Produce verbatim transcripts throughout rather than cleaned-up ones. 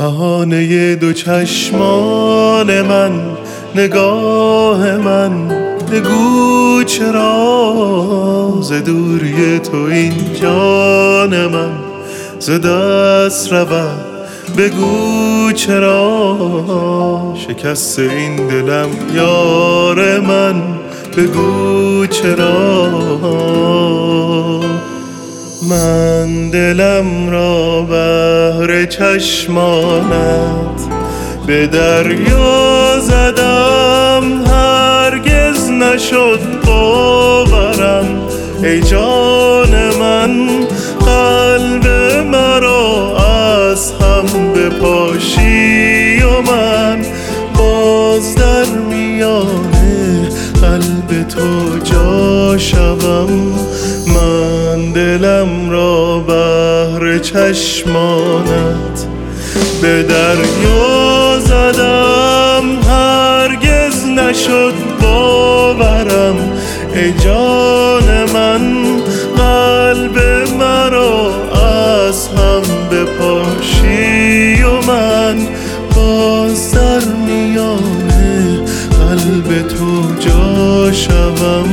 بهانه دو چشمان من، نگاه من، بگو چرا ز دوری تو این جان من ز دست رود. بگو چرا شکست این دلم یار من، بگو چرا من دلم را بهر چشمانت به دریا زدم، هرگز نشد باورم ای جان من. قلب مرا از هم بپاشی و من باز در میان قلب تو جا شوم. من دلم را بهر چشمانت به دریا زدم، هرگز نشد باورم ای جان من. قلب مرا از هم بپاشی و من باز در میان قلب تو جا شوم.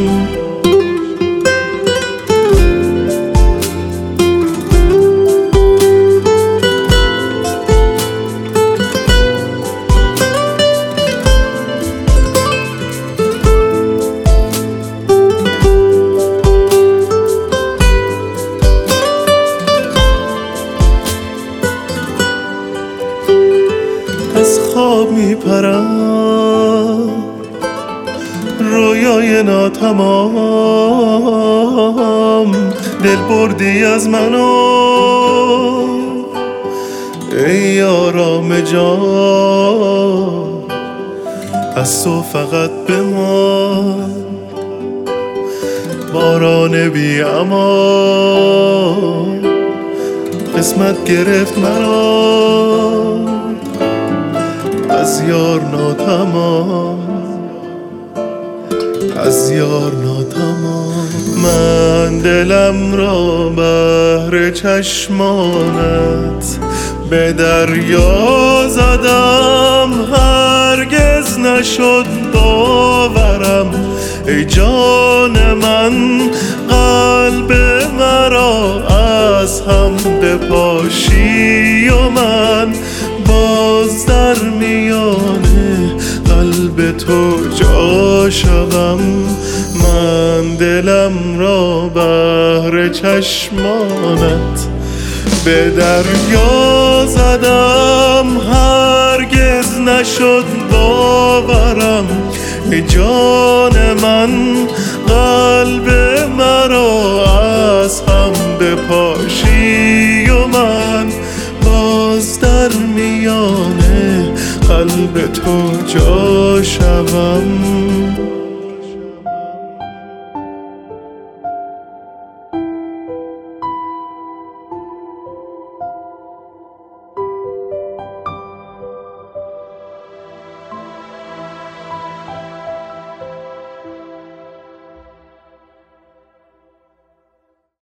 از خواب می پرم رویای ناتمام، دل بردی از منو ای آرام جان. از تو فقط بمان باران بی امان، قسمت گرفت مرا از یار ناتمام، از یار ناتمام. من دلم را بهر چشمانت به دریا زدم، هرگز نشد باورم ای جان من. قلب مرا از هم بپاشی و من باز در میان قلب تو جا شوم. من دلم را بهر چشمانت به دریا زدم، هرگز نشد باورم ای جان من. قلب مرا از هم بپاشی و من باز در میان قلب تو جا شوم.